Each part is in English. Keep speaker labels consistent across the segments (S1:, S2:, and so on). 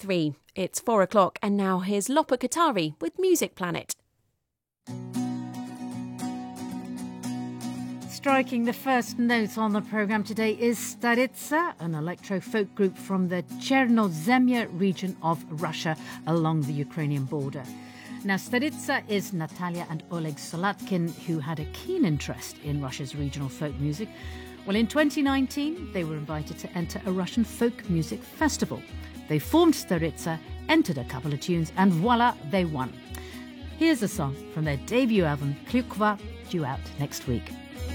S1: 3. It's 4 o'clock and now here's Lopa Katari with Music Planet.
S2: Striking the first note on the programme today is Staritsa, an electro-folk group from the Chernozemya region of Russia along the Ukrainian border. Now, Staritsa is Natalia and Oleg Solatkin, who had a keen interest in Russia's regional folk music. Well, in 2019, they were invited to enter a Russian folk music festival. They formed Staritsa, entered a couple of tunes, and voila, they won. Here's a song from their debut album, Klyukva, due out next week.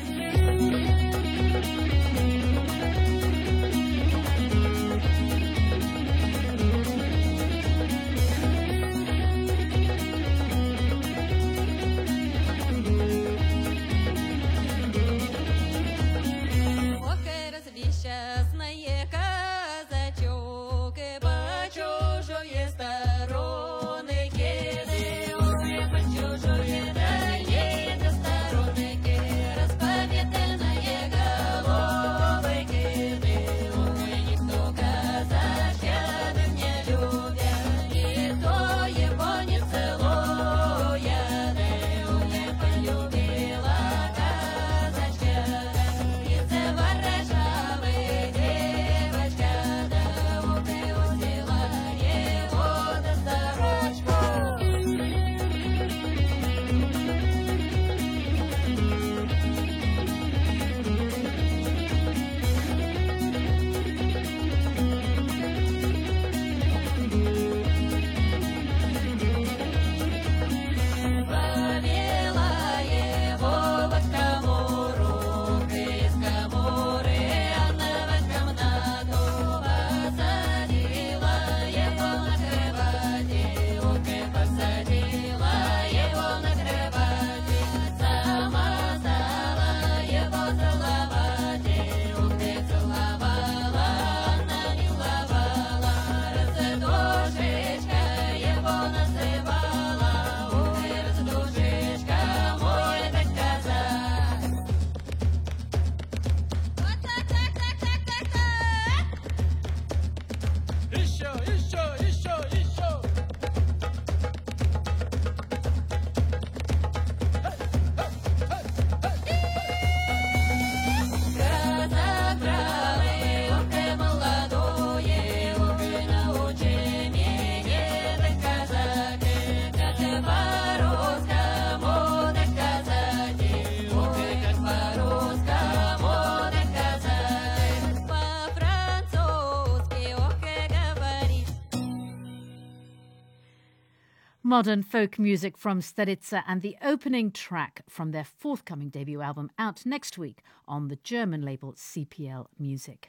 S2: Modern folk music from Staritsa and the opening track from their forthcoming debut album out next week on the German label CPL Music.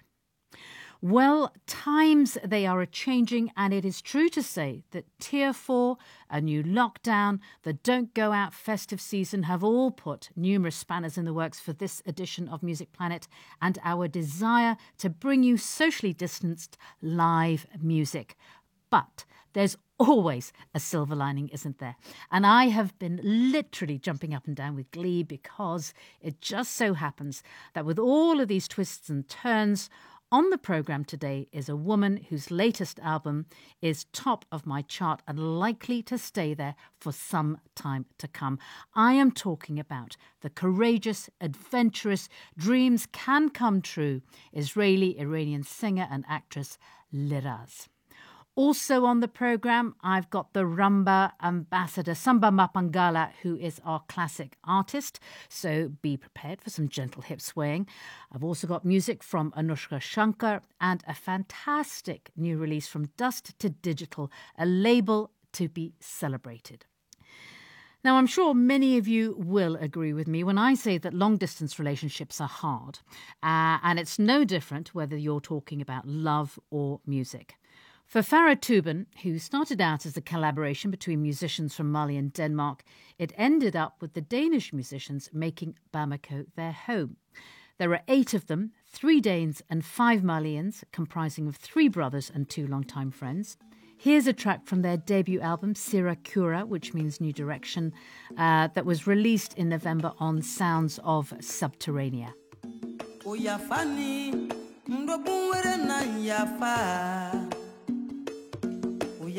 S2: Well, times they are a-changing, and it is true to say that Tier 4, a new lockdown, the Don't Go Out festive season have all put numerous spanners in the works for this edition of Music Planet and our desire to bring you socially distanced live music. But there's always a silver lining, isn't there? And I have been literally jumping up and down with glee because it just so happens that with all of these twists and turns, on the programme today is a woman whose latest album is top of my chart and likely to stay there for some time to come. I am talking about the courageous, adventurous, dreams can come true Israeli-Iranian singer and actress Liraz. Also on the programme, I've got the rumba ambassador, Samba Mapangala, who is our classic artist, so be prepared for some gentle hip swaying. I've also got music from Anushka Shankar and a fantastic new release from Dust to Digital, a label to be celebrated. Now, I'm sure many of you will agree with me when I say that long-distance relationships are hard, and it's no different whether you're talking about love or music. For Farah Tubin, who started out as a collaboration between musicians from Mali and Denmark, it ended up with the Danish musicians making Bamako their home. There are 8 of them, 3 Danes and 5 Malians, comprising of 3 brothers and 2 longtime friends. Here's a track from their debut album, Sira Kura, which means New Direction, that was released in November on Sounds of Subterranea.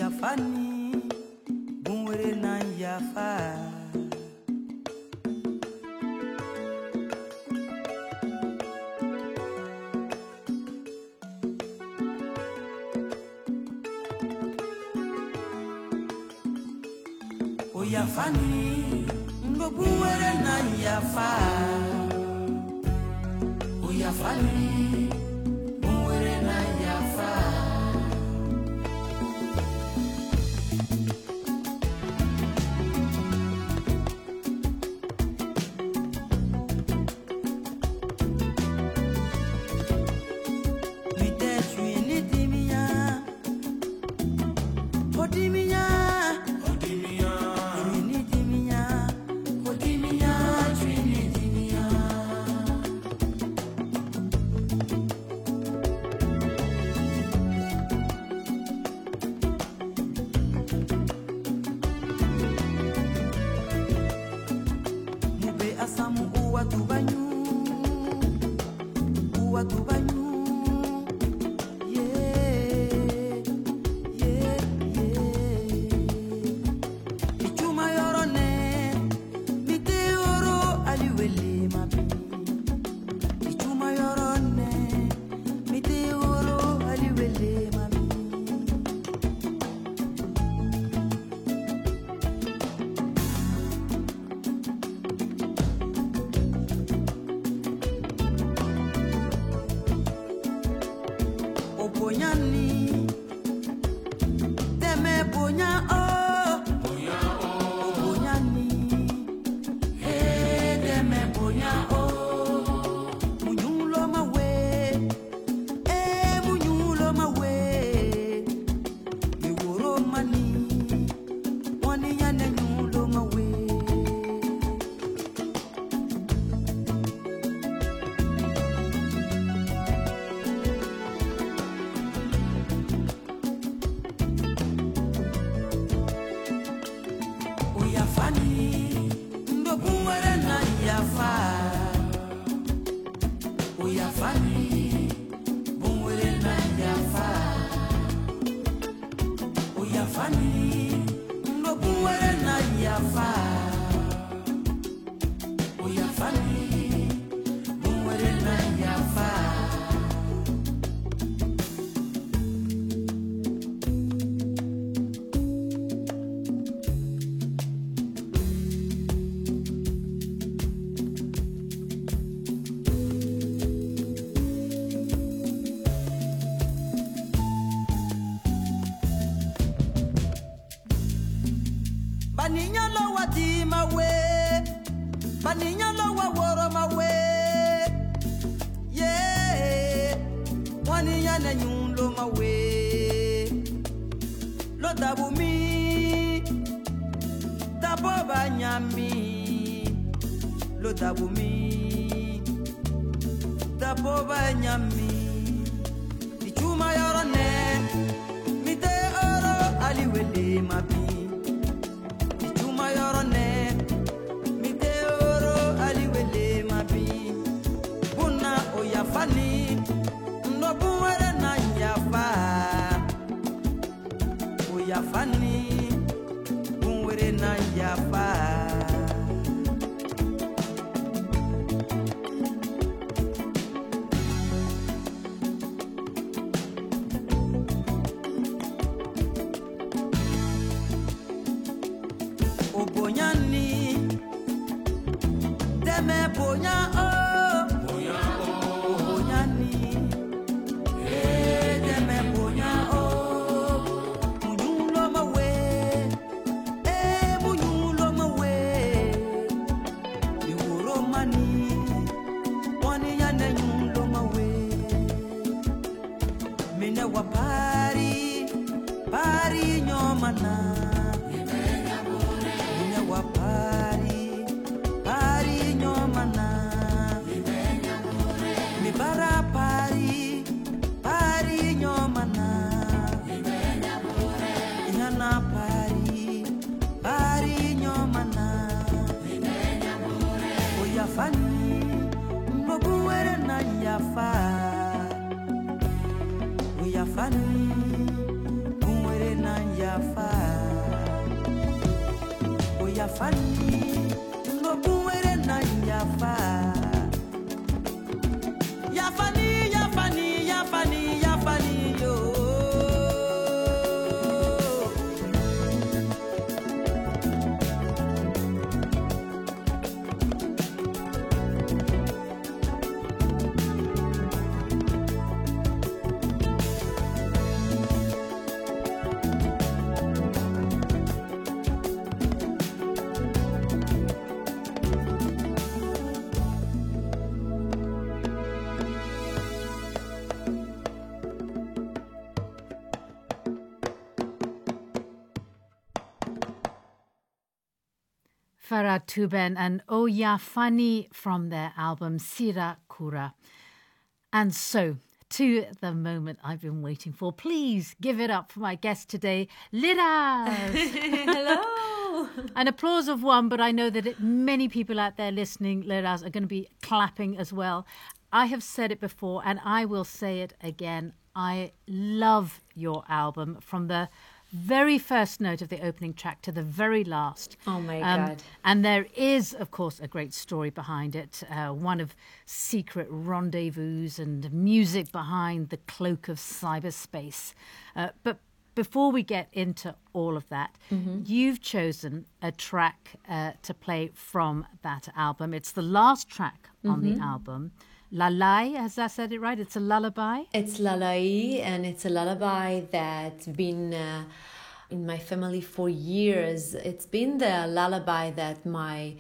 S3: Oyafani, bunwere na yafa. Oyafani, bunwere na yafa. Oyafani, bunwere na yafa. yafa Oyafani Ngobuwere na yafa Yafani, yafani, yafani, yafani yo
S2: Farah Tuben and Oyafani from their album Sira Kura. And so, to the moment I've been waiting for. Please give it up for my guest today, Liraz.
S4: Hello.
S2: An applause of one, but I know that many people out there listening, Liraz, are going to be clapping as well. I have said it before, and I will say it again. I love your album from the very first note of the opening track to the very last.
S4: Oh my God.
S2: And there is, of course, a great story behind it, one of secret rendezvous and music behind the cloak of cyberspace. But before we get into all of that, you've chosen a track to play from that album. It's the last track on the album. Lalai, has I said it right? It's a lullaby?
S4: It's Lalai, and it's a lullaby that's been in my family for years. It's been the lullaby that my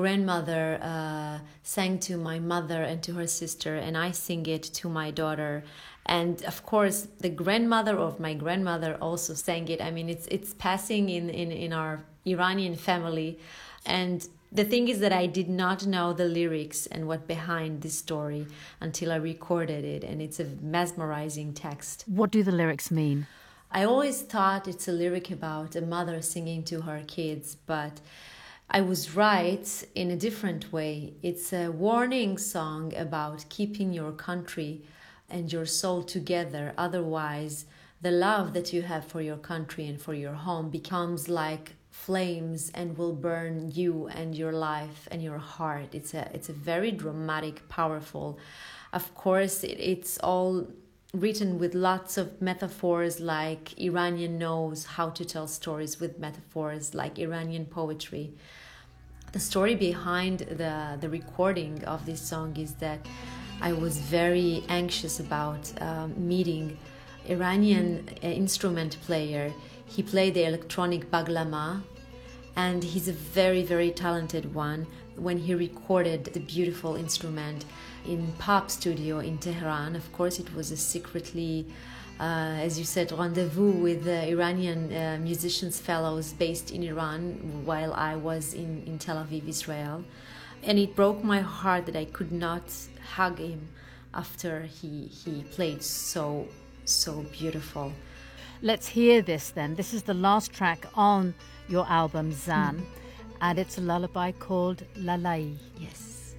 S4: grandmother sang to my mother and to her sister, and I sing it to my daughter. And of course, the grandmother of my grandmother also sang it. I mean, it's passing in our Iranian family. And the thing is that I did not know the lyrics and what behind this story until I recorded it, and it's a mesmerizing text.
S2: What do the lyrics mean?
S4: I always thought it's a lyric about a mother singing to her kids, but I was right in a different way. It's a warning song about keeping your country and your soul together. Otherwise, the love that you have for your country and for your home becomes like flames and will burn you and your life and your heart. It's a very dramatic, powerful. Of course, it's all written with lots of metaphors, like Iranian knows how to tell stories with metaphors, like Iranian poetry. The story behind the recording of this song is that I was very anxious about meeting Iranian instrument player. He played the electronic baglama, and he's a very, very talented one. When he recorded the beautiful instrument in Pop Studio in Tehran, of course it was a secretly, as you said, rendezvous with the Iranian musicians fellows based in Iran while I was in Tel Aviv, Israel. And it broke my heart that I could not hug him after he played so beautiful.
S2: Let's hear this then. This is the last track on your album, Zan, and it's a lullaby called Lalai.
S4: Yes.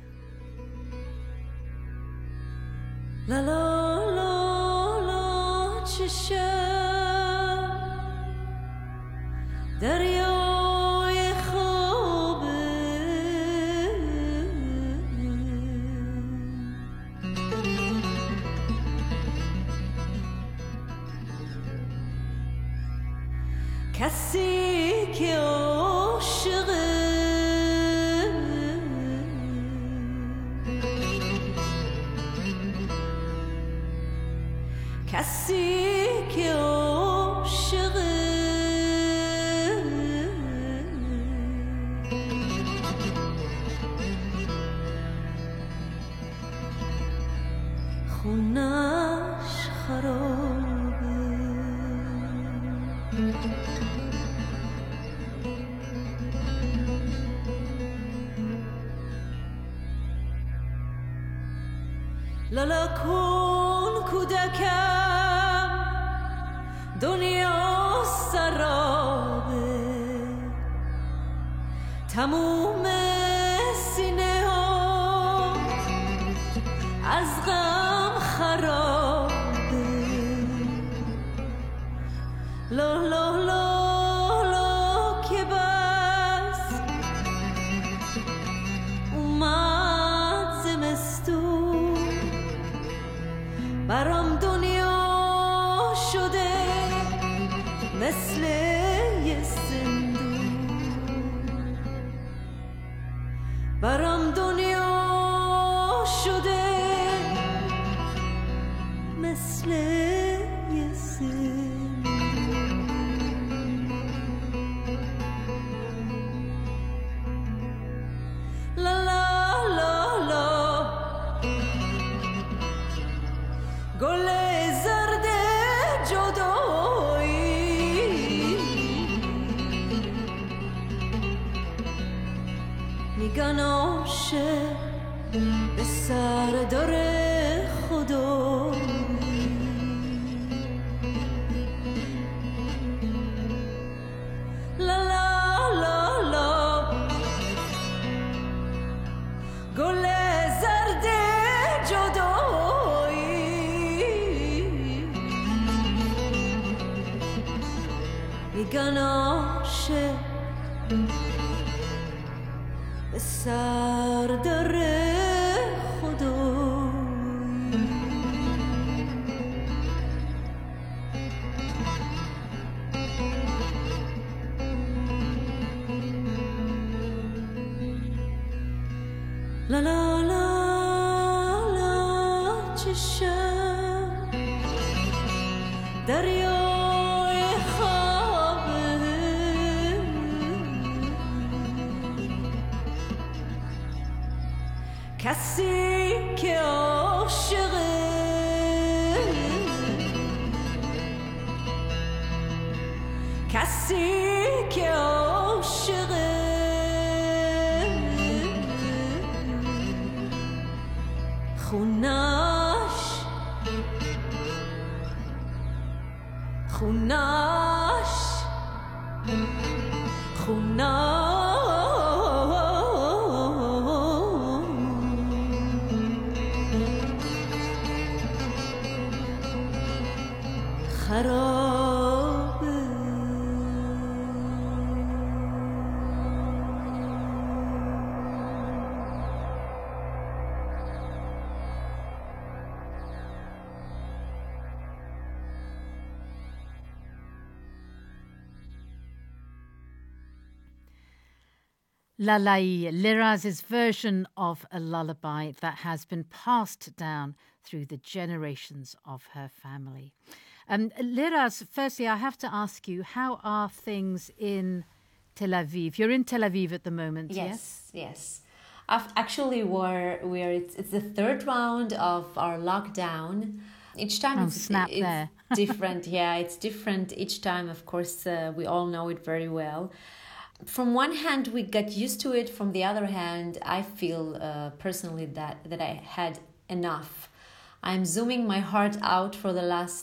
S3: La la la la چشم دریای خوابه کسی که عاشقه کسی که عاشقه خونش خرابه لالا کن کودکم دنیا سرابه تموم سینه ها از غم خرابه لا لا لا مثل یه زندون برام دنیا شده مثل یه زندون لا لا لا لا گل زرد جدایی میگن عاشق به سر داره خدا لا لا لا لا گل زرد جدایی میگن عاشق به سر داره خدایی لا لا لا لا چشم دریای خوابه کسی که عاشقه کسی که عاشقه خونش خونش خرابه
S2: Lalai, Liraz's version of a lullaby that has been passed down through the generations of her family. Liraz, firstly, I have to ask you, how are things in Tel Aviv? You're in Tel Aviv at the moment, yes?
S4: Yes. Actually, it's the third round of our lockdown. Each time it's different. Yeah, it's different each time. Of course, we all know it very well. From one hand, we got used to it. From the other hand, I feel personally that I had enough. I'm zooming my heart out for the last,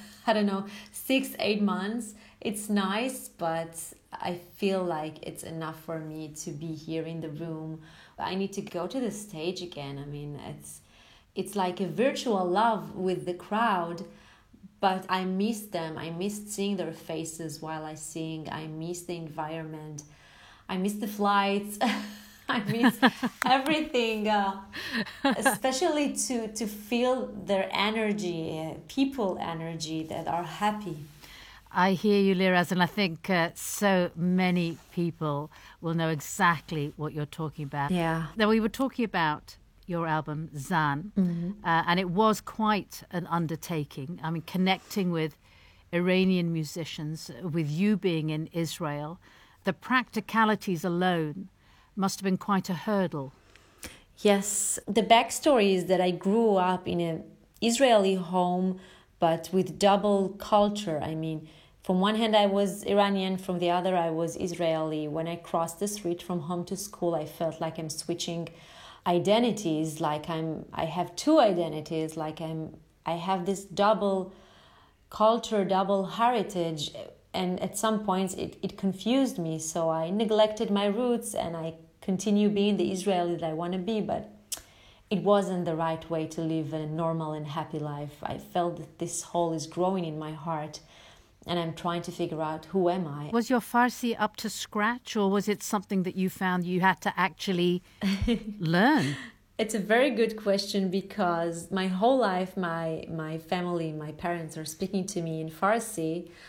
S4: 6-8 months. It's nice, but I feel like it's enough for me to be here in the room. I need to go to the stage again. I mean, it's like a virtual love with the crowd, but I miss them. I missed seeing their faces while I sing. I miss the environment. I miss the flights. I miss everything, especially to feel their energy, people energy that are happy.
S2: I hear you, Liraz, and I think so many people will know exactly what you're talking about.
S4: Yeah.
S2: Now, we were talking about your album, Zan, and it was quite an undertaking. I mean, connecting with Iranian musicians, with you being in Israel, the practicalities alone must have been quite a hurdle.
S4: Yes. The backstory is that I grew up in an Israeli home, but with double culture. I mean, from one hand, I was Iranian. From the other, I was Israeli. When I crossed the street from home to school, I felt like I'm switching identities, like I have two identities, like I have this double culture, double heritage, and at some points it confused me. So I neglected my roots and I continue being the Israeli that I want to be, but it wasn't the right way to live a normal and happy life. I felt that this hole is growing in my heart and I'm trying to figure out, who am I?
S2: Was your Farsi up to scratch, or was it something that you found you had to actually learn?
S4: It's a very good question, because my whole life, my family, my parents are speaking to me in Farsi.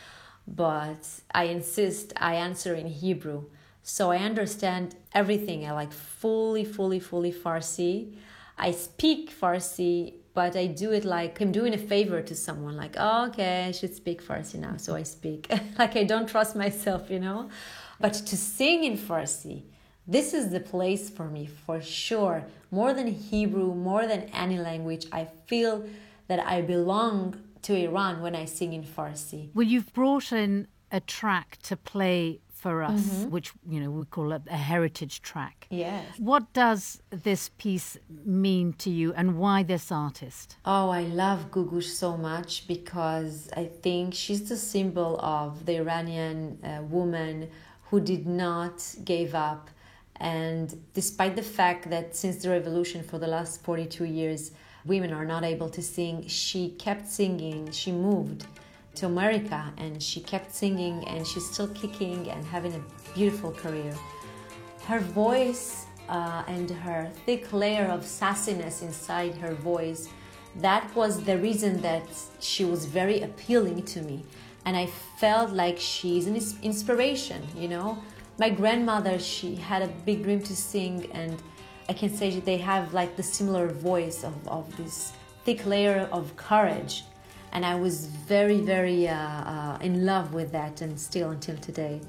S4: but I insist I answer in Hebrew. So I understand everything. I like fully Farsi. I speak Farsi, but I do it like I'm doing a favor to someone. Like, oh, okay, I should speak Farsi now, so I speak. Like I don't trust myself, you know. But to sing in Farsi, this is the place for me, for sure. More than Hebrew, more than any language, I feel that I belong to Iran when I sing in Farsi.
S2: Well, you've brought in a track to play for us, which, you know, we call it a heritage track.
S4: Yes.
S2: What does this piece mean to you, and why this artist?
S4: Oh, I love Gugush so much because I think she's the symbol of the Iranian woman who did not give up. And despite the fact that since the revolution for the last 42 years, women are not able to sing, she kept singing. She moved to America and she kept singing, and she's still kicking and having a beautiful career. Her voice and her thick layer of sassiness inside her voice, that was the reason that she was very appealing to me. And I felt like she's an inspiration, you know. My grandmother, she had a big dream to sing, and I can say they have like the similar voice of this thick layer of courage. And I was very in love with that, and still until today.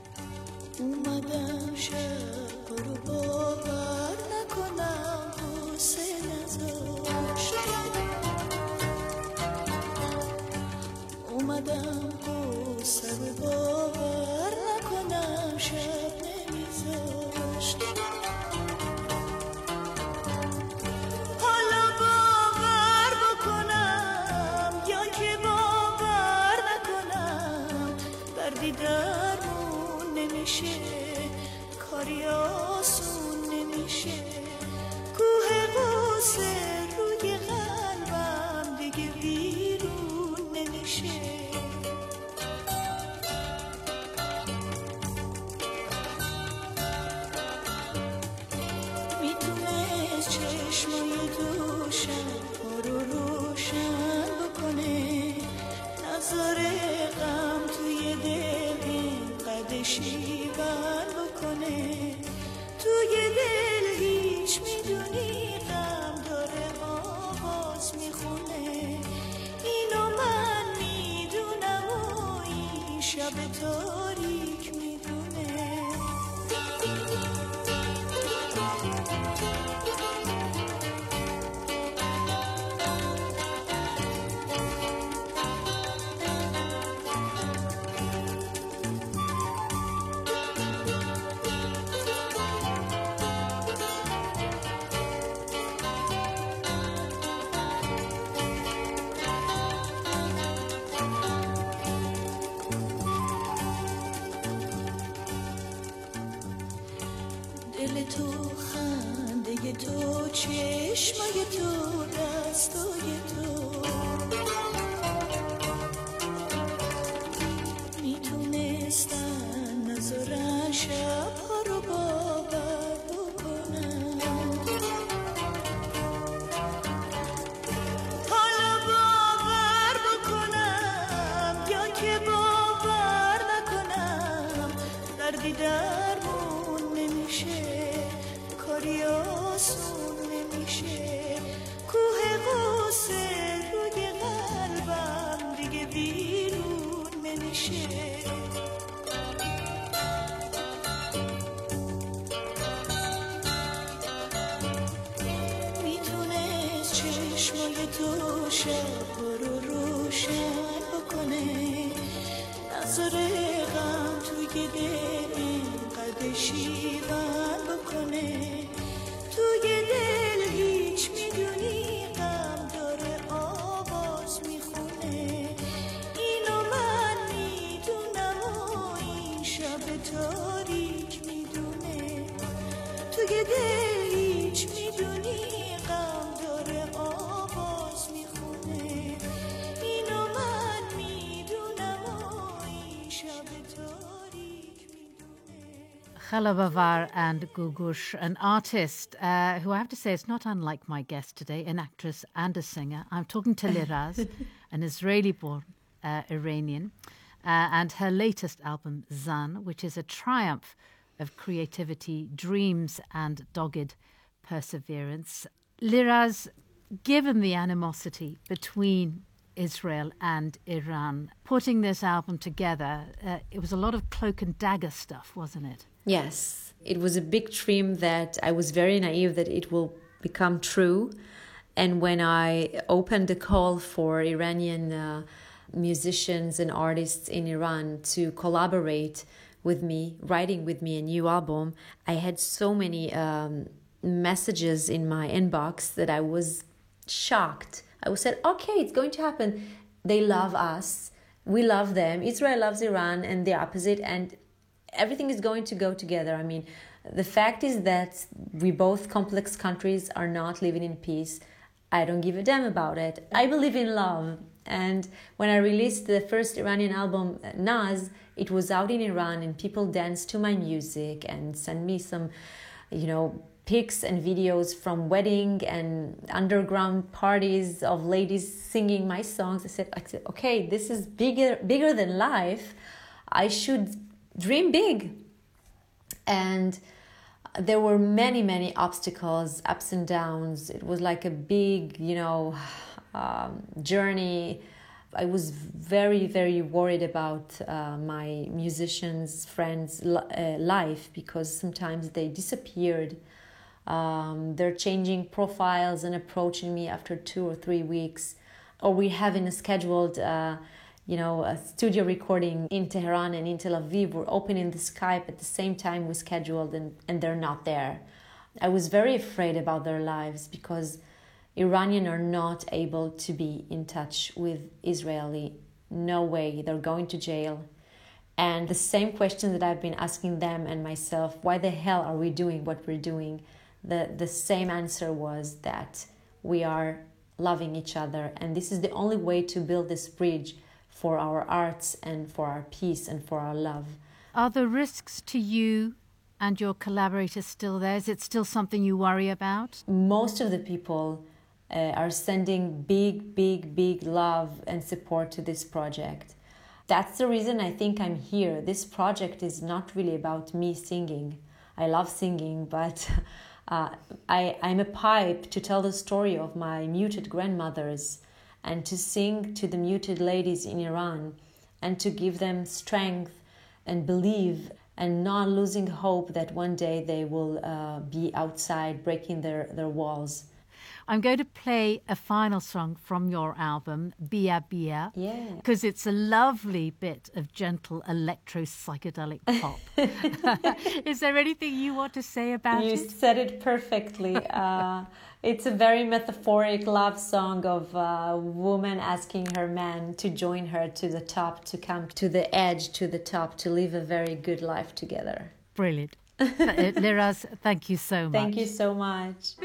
S3: درمون نمیشه کاری آسون نمیشه کوه قصه روی قلبم دیگه بیرون نمیشه میتونست چشمای دوشم ما رو روشن بکنه نظاره غم توی دل اینقدر شیون بکنه توی دل هیچ میدونی غم داره آواز میخونه اینو من میدونم و این شب تاریک میدونه دل تو خنده تو چشمای تو دستای تو میتونستن نذارن شبها رو باور بکنن حالا باور بکنم یا که باور نکنم دردی درمون نمیشه کاری آسون نمیشه کوه قصه روی قلبم دیگه بیرون نمیشه میتونست چشمای تو شب رو روشن بکنه نظاره غم توی دل اینقدر شیون بکنه توی دل هیچ میدونی غم داره آواز میخونه اینو من میدونم و این شب تاریک میدونه توی دل هیچ میدونی غم داره آواز میخونه اینو من میدونم و این شب تاریک میدونه
S2: Chala Bavar and Gugush, an artist who I have to say is not unlike my guest today, an actress and a singer. I'm talking to Liraz, an Israeli-born Iranian. and her latest album, Zan, which is a triumph of creativity, dreams, and dogged perseverance. Liraz, given the animosity between Israel and Iran, putting this album together, it was a lot of cloak and dagger stuff, wasn't it?
S4: Yes, it was a big dream that I was very naive that it will become true. And when I opened the call for Iranian musicians and artists in Iran to collaborate with me, writing with me a new album, I had so many messages in my inbox that I was shocked. I said, okay, it's going to happen. They love us. We love them. Israel loves Iran and the opposite. And everything is going to go together. I mean, the fact is that we both complex countries are not living in peace. I don't give a damn about it. I believe in love. And when I released the first Iranian album, Naz, it was out in Iran and people danced to my music and sent me some, pics and videos from wedding and underground parties of ladies singing my songs. I said, okay, this is bigger than life. I should dream big. And there were many, many obstacles, ups and downs. It was like a big, journey. I was very, very worried about my musicians' friends' life because sometimes they disappeared. They're changing profiles and approaching me after 2 or 3 weeks. Or we having a scheduled, a studio recording in Tehran and in Tel Aviv. We're opening the Skype at the same time we scheduled and they're not there. I was very afraid about their lives because Iranians are not able to be in touch with Israeli. No way, they're going to jail. And the same question that I've been asking them and myself, why the hell are we doing what we're doing? The same answer was that we are loving each other. And this is the only way to build this bridge for our arts and for our peace and for our love.
S2: Are the risks to you and your collaborators still there? Is it still something you worry about?
S4: Most of the people are sending big love and support to this project. That's the reason I think I'm here. This project is not really about me singing. I love singing, but I'm a pipe to tell the story of my muted grandmothers and to sing to the muted ladies in Iran and to give them strength and believe and not losing hope that one day they will be outside breaking their walls.
S2: I'm going to play a final song from your album, Bia Bia, because it's a lovely bit of gentle electro-psychedelic pop. Is there anything you want to say about it?
S4: You said it perfectly. It's a very metaphoric love song of a woman asking her man to join her to the top, to come to the edge, to the top, to live a very good life together.
S2: Brilliant. Liraz, thank you so much.
S4: Thank you so much.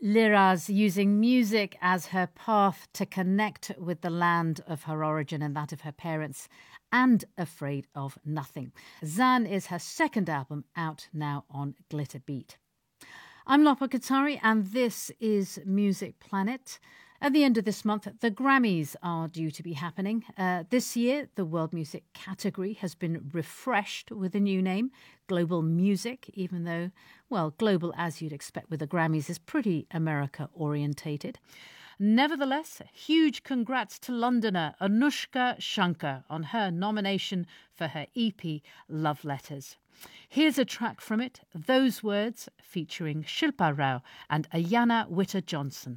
S2: Liraz using music as her path to connect with the land of her origin and that of her parents, and Afraid of Nothing. Zan is her second album, out now on Glitterbeat. I'm Lopa Katari and this is Music Planet. At the end of this month, the Grammys are due to be happening. This year, the world music category has been refreshed with a new name, Global Music, even though, well, global, as you'd expect with the Grammys, is pretty America-orientated. Nevertheless, huge congrats to Londoner Anushka Shankar on her nomination for her EP Love Letters. Here's a track from it, Those Words, featuring Shilpa Rao and Ayana Witter-Johnson.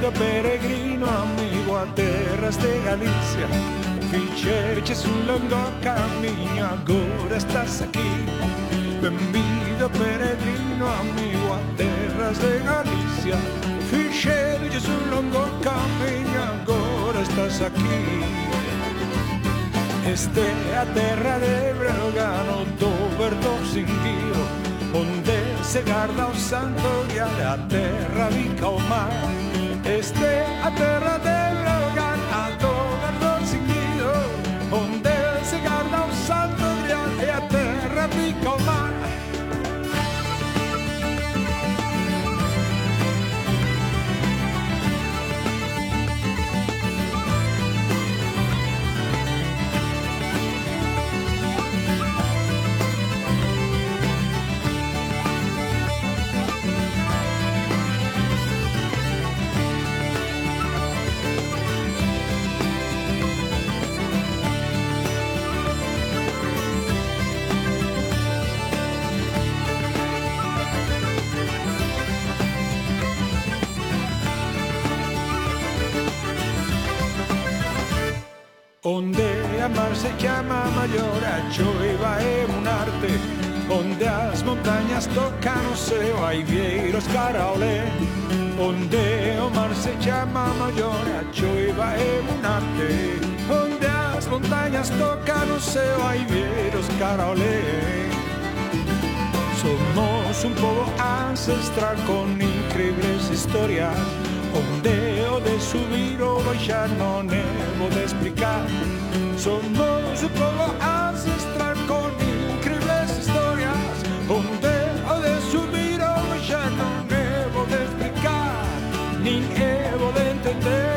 S5: peregrino amigo a terras de Galicia. Ficherches un longo camiño, agora estás aquí. Benvido peregrino amigo a terras de Galicia. Ficherches un longo camiño, agora estás aquí. Este é a terra de Breogán, do verdo cinguío, onde se garda o santo grial, a terra bica o mar. Este é a terra de Breogán, do verdo cinguío, onde se garda o santo grial, e a terra bica o mar. Onde a mar se chama maior, a choiva é un arte. Onde as montañas tocan o ceo, hai vieiros cara ao lé. Onde o mar se chama maior, a choiva é un arte. Onde as montañas tocan o ceo, hai vieiros cara ao lé. Somos un pobo ancestral con increíbles historias, onde o de subir ou baixar non é bo de explicar. Somos un pobo ancestral con increíbles historias, onde o de subir ou baixar non é bo de explicar, nin é bo de entender.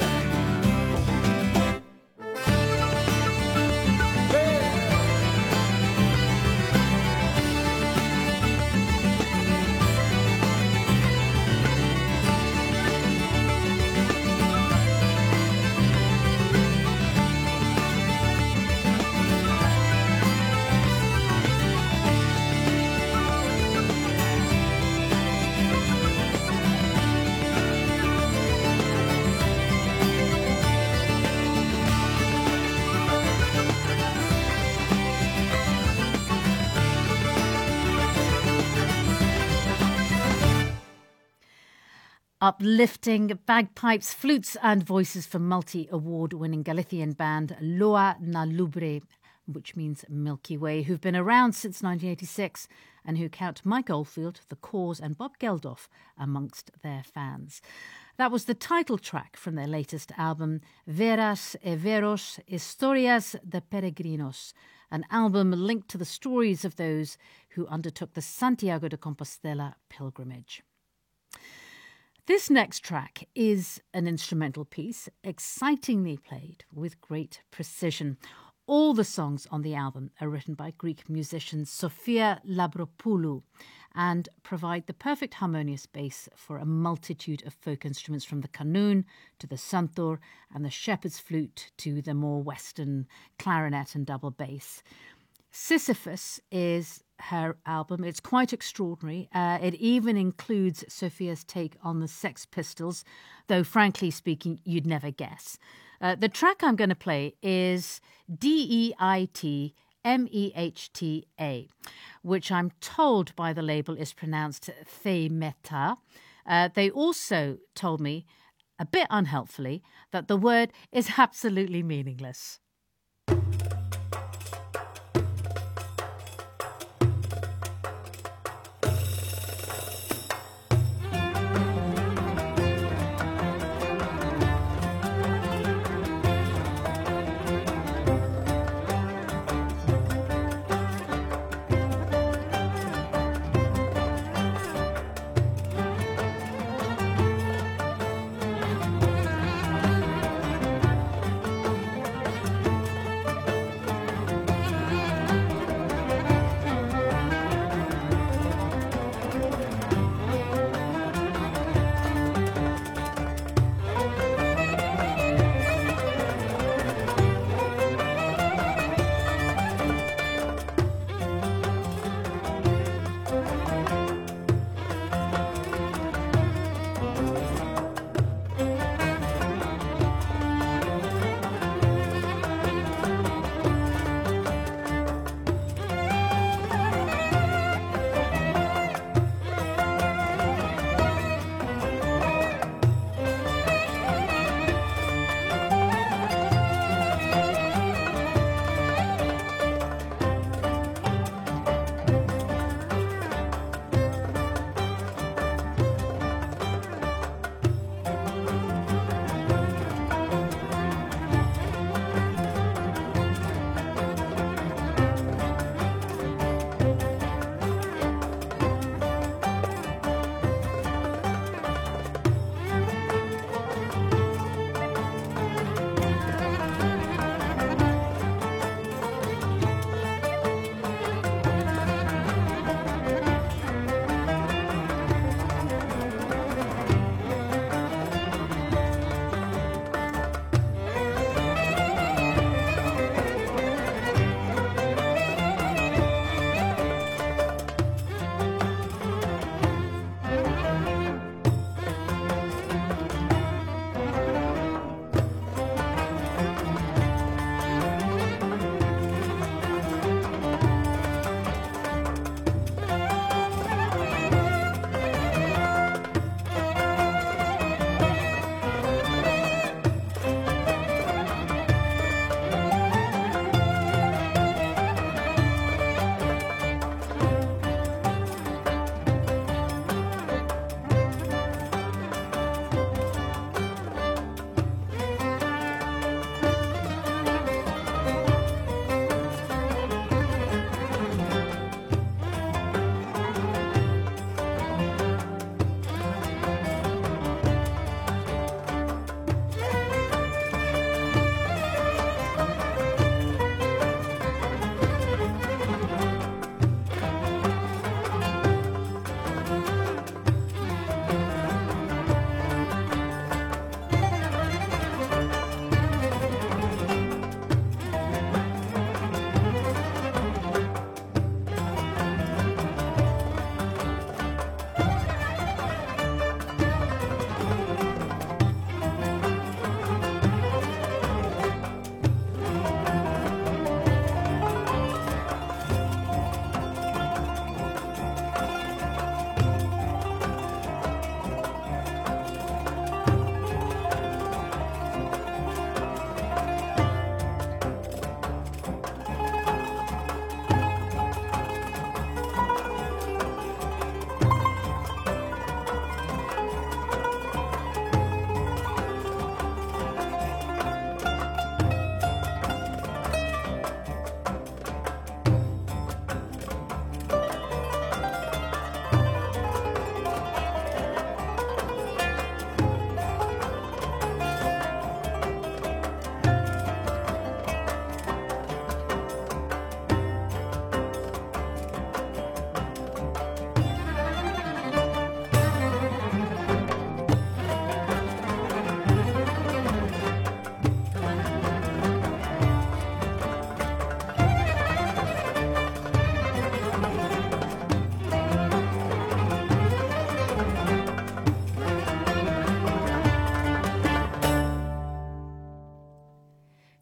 S2: Uplifting bagpipes, flutes and voices from multi-award-winning Galician band Loa na Lubre, which means Milky Way, who've been around since 1986 and who count Mike Oldfield, The Cause and Bob Geldof amongst their fans. That was the title track from their latest album, Veras e Veros, Historias de Peregrinos, an album linked to the stories of those who undertook the Santiago de Compostela pilgrimage. This next track is an instrumental piece, excitingly played with great precision. All the songs on the album are written by Greek musician Sofia Labropoulou and provide the perfect harmonious bass for a multitude of folk instruments, from the qanun to the santur and the shepherd's flute to the more Western clarinet and double bass. Sisyphus is her album. It's quite extraordinary. It even includes Sophia's take on the Sex Pistols, though frankly speaking, you'd never guess. The track I'm going to play is Deitmehta, which I'm told by the label is pronounced Theimeta. They also told me, a bit unhelpfully, that the word is absolutely meaningless.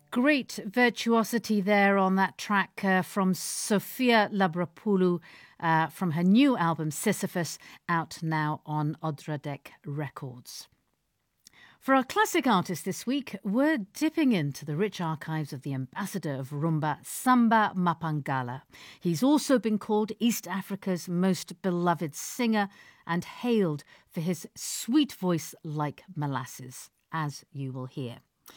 S2: Great virtuosity there on that track from Sofia Labrapoulou from her new album Sisyphus, out now on Odradek Records. For our classic artist this week, we're dipping into the rich archives of the ambassador of rumba, Samba Mapangala. He's also been called East Africa's most beloved singer and hailed for his sweet voice like molasses, as you will hear.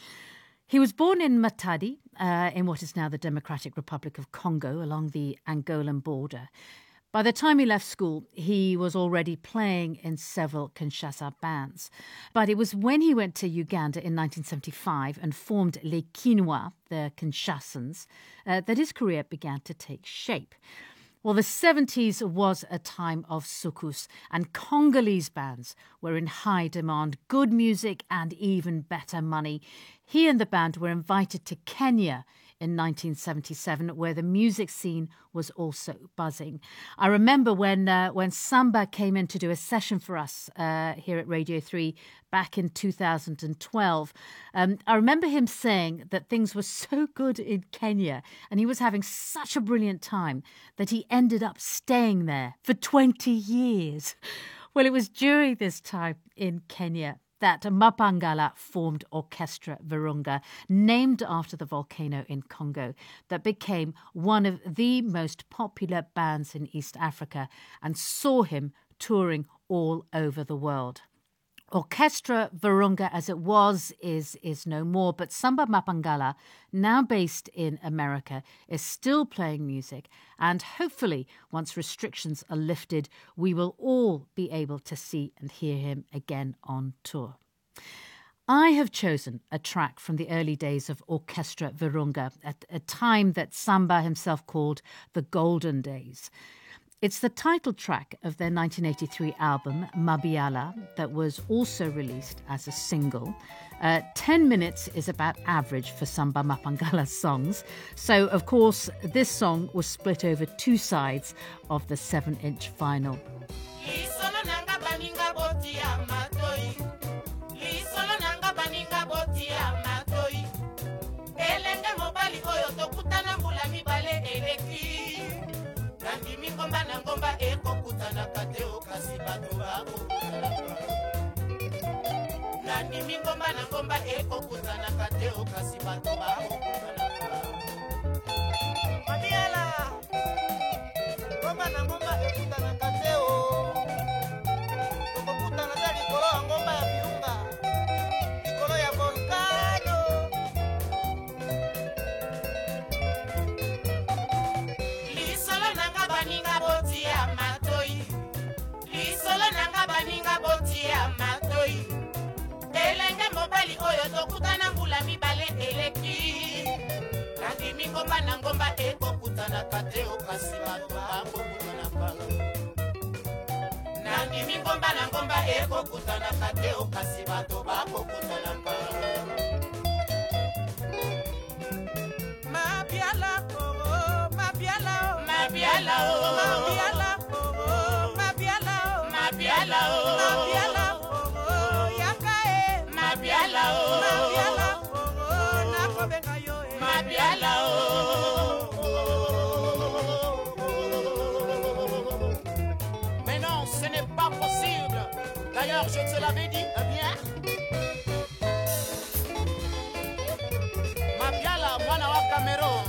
S2: He was born in Matadi, in what is now the Democratic Republic of Congo, along the Angolan border. By the time he left school, he was already playing in several Kinshasa bands. But it was when he went to Uganda in 1975 and formed Les Quinois, the Kinshasans, that his career began to take shape. Well, the 70s was a time of soukous, and Congolese bands were in high demand, good music and even better money. He and the band were invited to Kenya in 1977, where the music scene was also buzzing. I remember when Samba came in to do a session for us here at Radio 3 back in 2012. I remember him saying that things were so good in Kenya and he was having such a brilliant time that he ended up staying there for 20 years. Well, it was during this time in Kenya that Mapangala formed Orchestra Virunga, named after the volcano in Congo, that became one of the most popular bands in East Africa and saw him touring all over the world. Orchestra Virunga, as it was, is no more, but Samba Mapangala, now based in America, is still playing music, and hopefully, once restrictions are lifted, we will all be able to see and hear him again on tour. I have chosen a track from the early days of Orchestra Virunga, at a time that Samba himself called the Golden Days. It's the title track of their 1983 album, Mabiala, that was also released as a single. 10 minutes is about average for Samba Mapangala's songs. So, of course, this song was split over two sides of the 7-inch vinyl.
S6: Ngomba na ngomba eko kutana kateo kasi bato bako Nani mi ngomba na ngomba eko kutana kateo kasi bato bako Mabiala Ngomba na ngomba eko kutana kateo Eko kutana za likolo ya ngomba ya Virunga Likolo ya volcano Baninga boti ya matoi Lisolo nanga baninga boti ya matoi Elenge mobali oyo tokutana mbula mibale eleki Kandi mingomba na ngomba eko kutana kateo kasi bato bako kutana pala Nandi mingomba na ngomba eko kutana kateo kasi bato bako kutana pala Mabiala Mabiala oh Mabiala oh Mabiala oh Mabiala oh Mabiala oh yakae Mabiala oh Mabiala oh nakobenga yo Mabiala oh Mais non, ce n'est pas possible. D'ailleurs, je te l'avais dit, bien. Mabiala mwana wa Cameroun.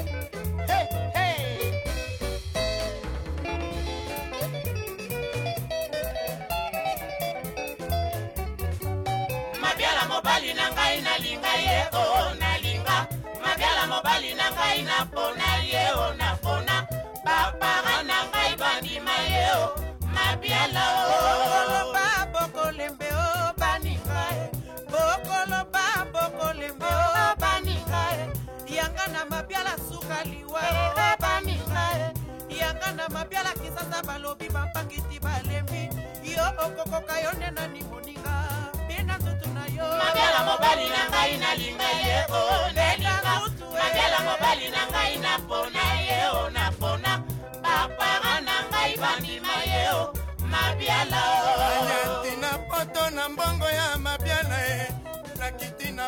S6: Mobali na ngai na linga ye o na linga Mabiala mobali na ngai na pona ye o na pona Papa na ngai bandima ye o Mabiala o Boko lembe o baninga Boko lembe o baninga Yanga na Mabiala suka liwa o baninga Yanga na Mabiala kisasa balobi bampangiti balembi Yo okoko kayone na ni moninga Mabiala mobali na ngai na linga ye o na linga Mabiala mobali na ngai na pona ye o na pona Papa na ngai bandima ye o Mabiala o Anyanti na poto na mbongo ya Mabiala e Na kiti na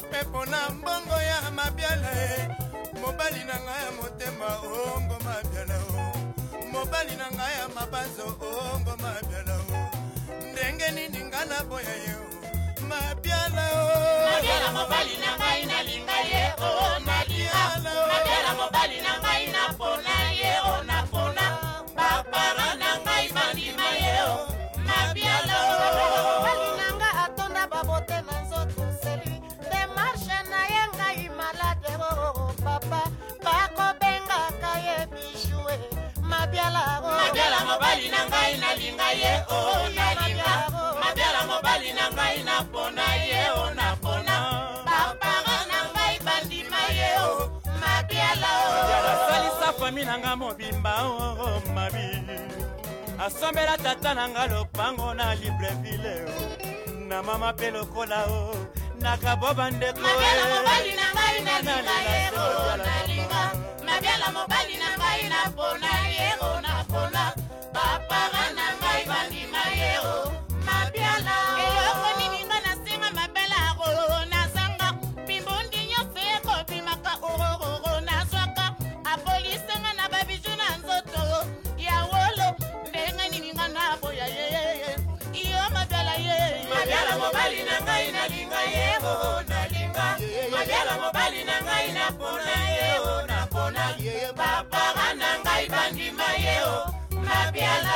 S7: mapepo na mbongo ya mabiala mobali na ngai ya motema ongo mabiala mobali na ngai ya mabanzo ongo mabiala ndenge nini nga na boya ye mabiala
S6: mabiala mobali na ngai nalinga ye nalinga mabiala mobali na ngai napona ye napona bapara na ngai bandima ye mabiala
S8: mobali na ngai atonda babote na nzoto seli demarshe na ye ngai malade papa bakobengaka ye bijue mabiala
S6: mabiala mobali na ngai nalinga ye nalinga mabiala mobali na ngai napona ye napona bapara na ngai bandima ye mabiala
S9: asalisa fami na ngai mobimba mabi asombela tata na ngai lopango na Libreville na mama mpe lokola nakaboba ndeko
S6: mabiala mobali na ngai nalinga ye nalinga mabiala mobali na ngai napona ye napona bapara na ngai bandima ye mabiala eyoko nini nga nasenga mabela nazanga pimbundi nyonso ekobimaka nazwaka apolisenga na babiju na nzoto ya wolo ndenge nini nga naboya ye iyo mabiala ye mabiala mobali na ngai nalinga ye nalinga mabiala mobali na ngai napona ye napona bapara na ngai bandima ye mabiala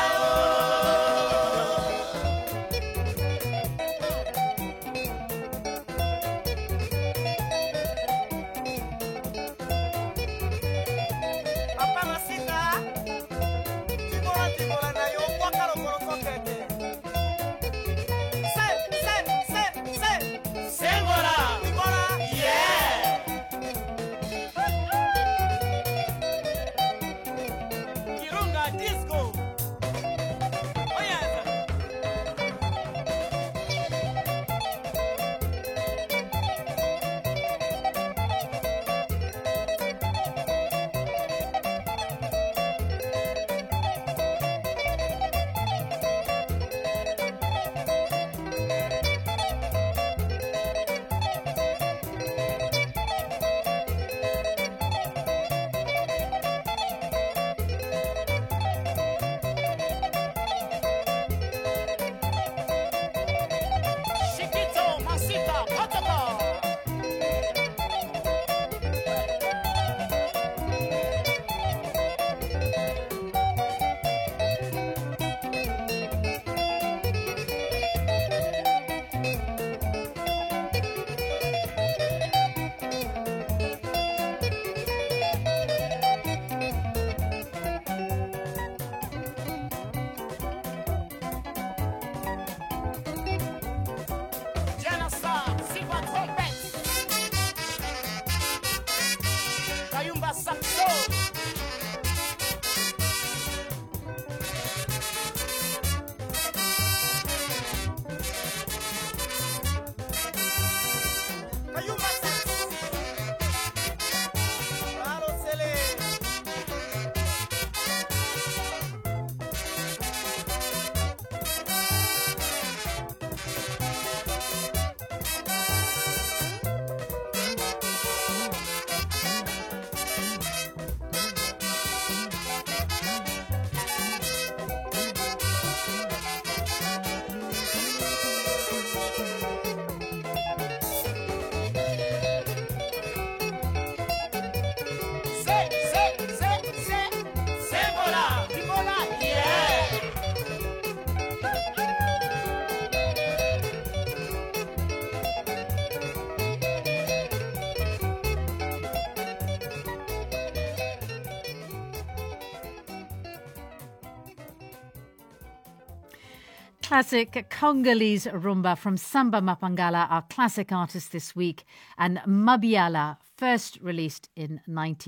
S2: Classic Congolese rumba from Samba Mapangala, our classic artist this week, and Mabiala, first released in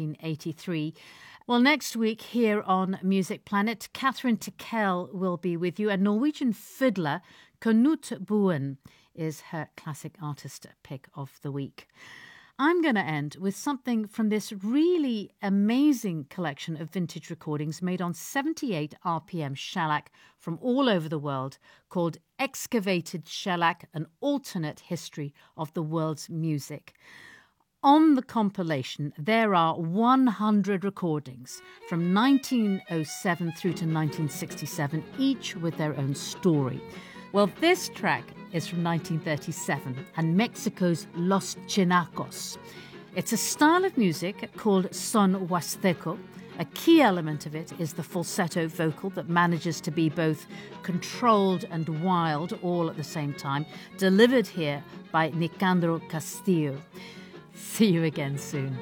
S2: 1983. Well, next week here on Music Planet, Catherine Tikel will be with you. A Norwegian fiddler, Knut Boen, is her classic artist pick of the week. I'm going to end with something from this really amazing collection of vintage recordings made on 78 RPM shellac from all over the world called Excavated Shellac, an Alternate History of the World's Music. On the compilation, there are 100 recordings from 1907 through to 1967, each with their own story. Well, this track is from 1937 and Mexico's Los Chinacos. It's a style of music called son huasteco. A key element of it is the falsetto vocal that manages to be both controlled and wild all at the same time, delivered here by Nicandro Castillo. See you again soon.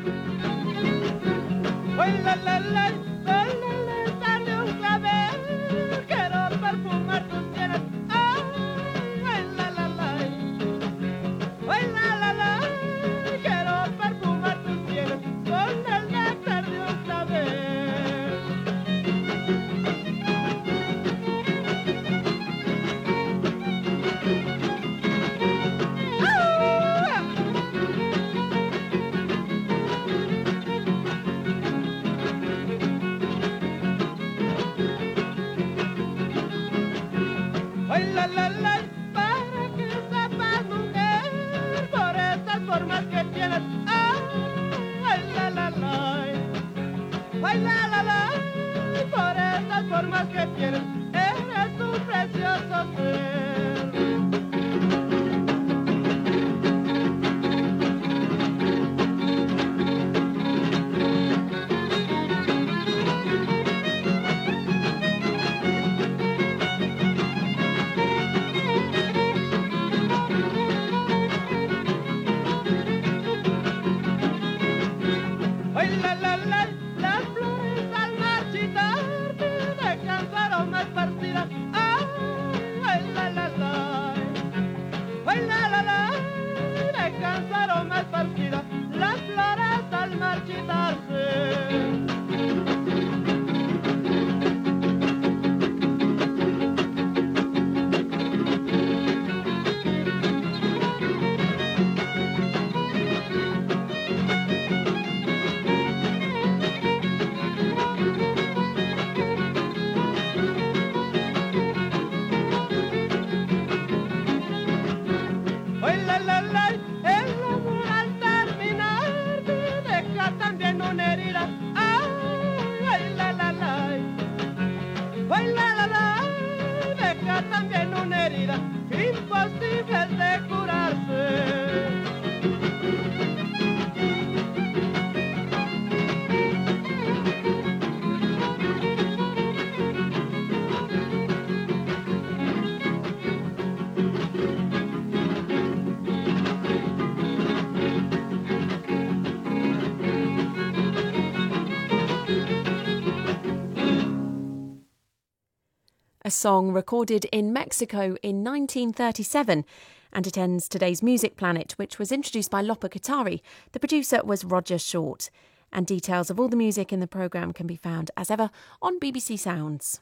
S1: A song recorded in Mexico in 1937, and it ends today's Music Planet, which was introduced by Lopa Katari. The producer was Roger Short, and details of all the music in the programme can be found, as ever, on BBC Sounds.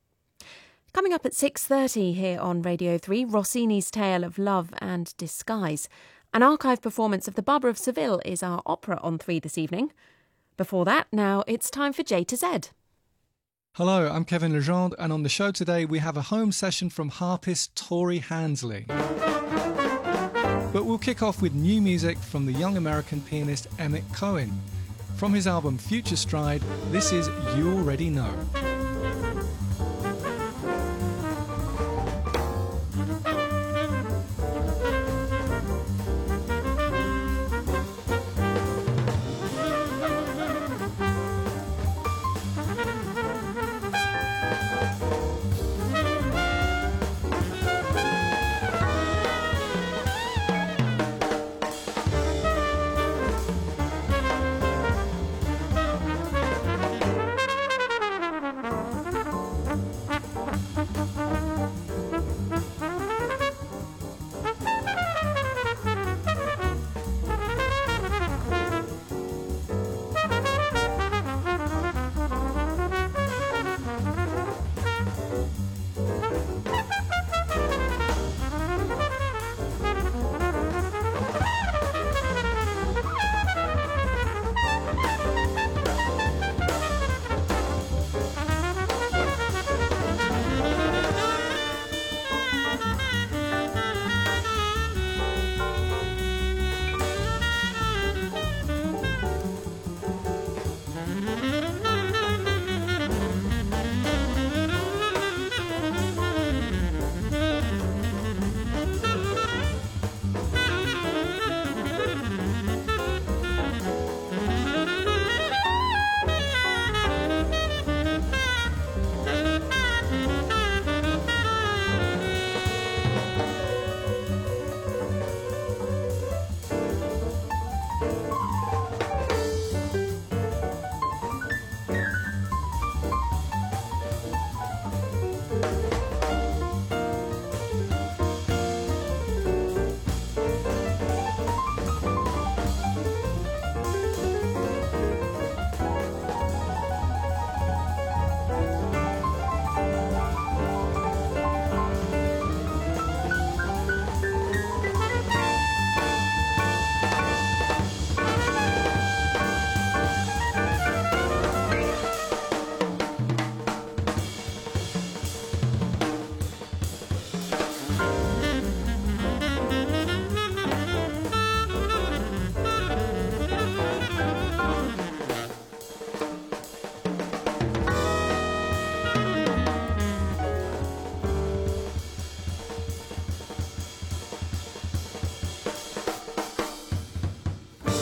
S1: Coming up at 6:30 here on Radio 3, Rossini's Tale of Love and Disguise. An archive performance of The Barber of Seville is our opera on 3 this evening. Before that, now it's time for J to Z.
S10: Hello, I'm Kevin Legendre, and on the show today we have a home session from harpist Tori Hansley. But we'll kick off with new music from the young American pianist Emmett Cohen. From his album Future Stride, this is You Already Know.